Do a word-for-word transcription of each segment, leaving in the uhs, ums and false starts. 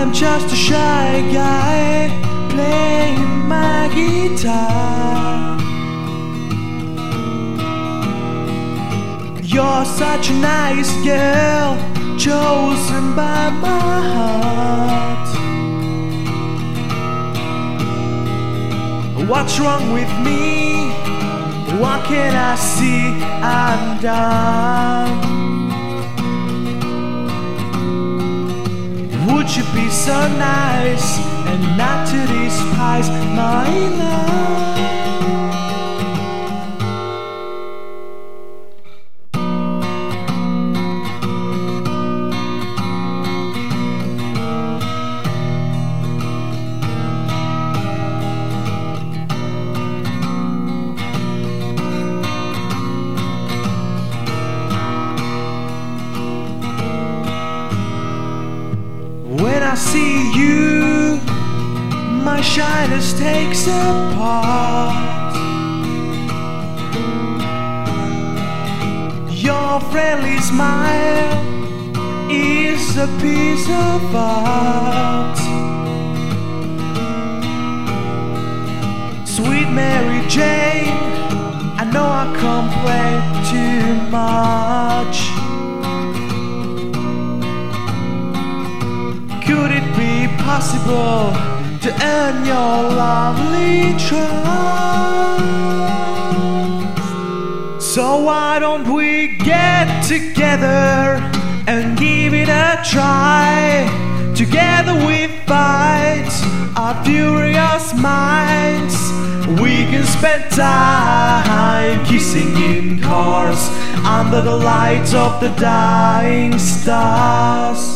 I'm just a shy guy playing my guitar. You're such a nice girl, chosen by my heart. What's wrong with me? What can I see? I'm done. Would you be so nice and not to despise my love? When I see you, my shyness takes a part. Your friendly smile is a piece of art. Sweet Mary Jane, I know I complain too much. Could it be possible to earn your lovely trust? So why don't we get together and give it a try? Together we fight our furious minds. We can spend time kissing in cars under the light of the dying stars.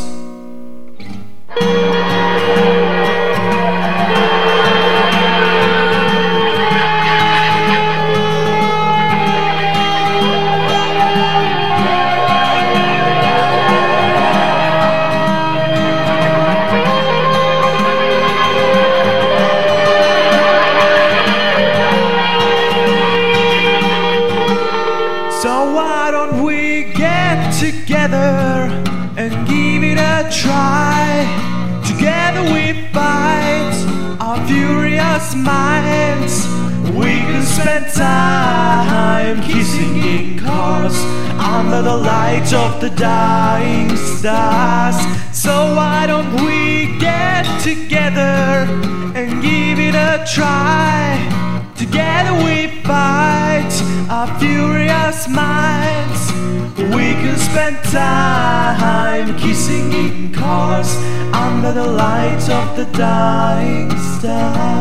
So why don't we get together and give it a try? Together we fight our furious minds. We can spend time kissing in cars under the light of the dying stars. So why don't we get together and give it a try? Together we fight our furious minds. We can spend time kissing in cars under the light of the dying stars.